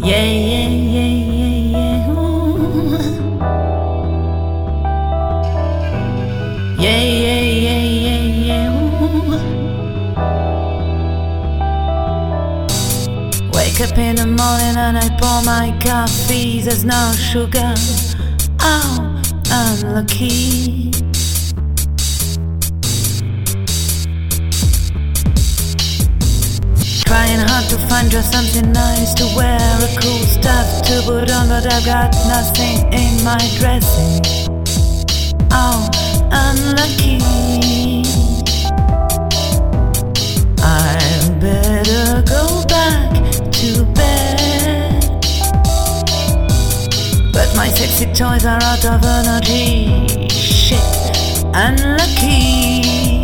Yeah, yeah, yeah, yeah, yeah. Ooh. Yeah, yeah, yeah, yeah, yeah. Ooh. Wake up in the morning and I pour my coffee. There's no sugar. Oh, unlucky. Trying hard to find just something nice to wear, a cool stuff to put on, but I've got nothing in my dressing. Oh, unlucky. I better go back to bed, but my sexy toys are out of energy. Shit, unlucky.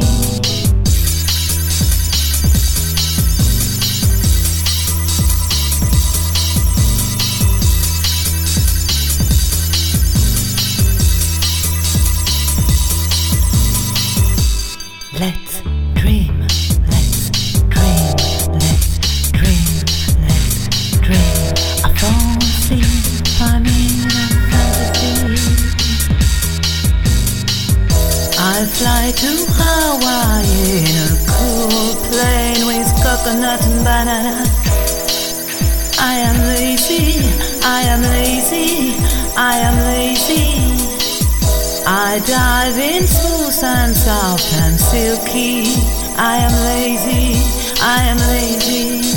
Let's dream, let's dream, let's dream, let's dream. I fall asleep, I'm in a fantasy. I fly to Hawaii in a cool plane with coconut and banana. I am lazy, I am lazy, I am lazy. I dive in smooth and soft and silky. I am lazy, I am lazy.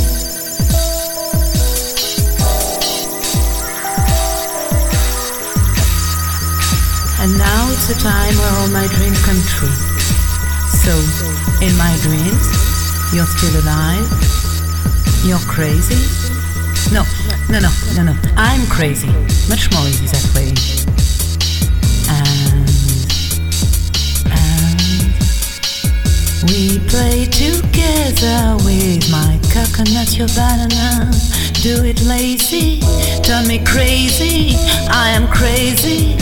And now it's the time where all my dreams come true. So, in my dreams, you're still alive? You're crazy? No, I'm crazy. Much more easy that way. We play together with my coconut, your banana. Do it lazy, turn me crazy. I am crazy.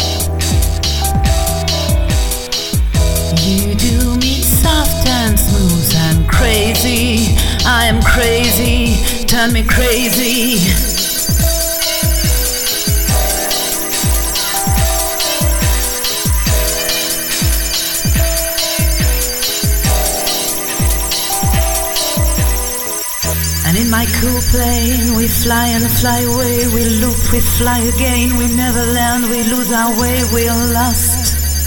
You do me soft and smooth and crazy. I am crazy, turn me crazy. And in my cool plane, we fly and fly away. We loop, we fly again. We never land, we lose our way. We're lost.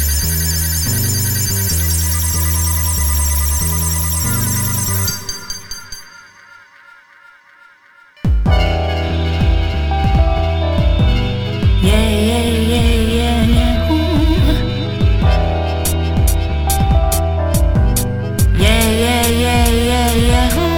Yeah, yeah, yeah, yeah, yeah. Ooh. Yeah, yeah, yeah, yeah, yeah. Ooh.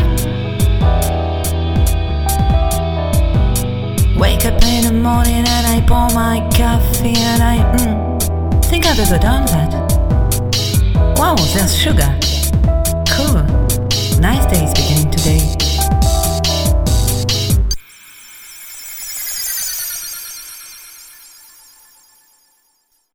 Wake up in the morning and I pour my coffee and I think I'd ever done that. Wow, there's sugar. Cool. Nice day is beginning.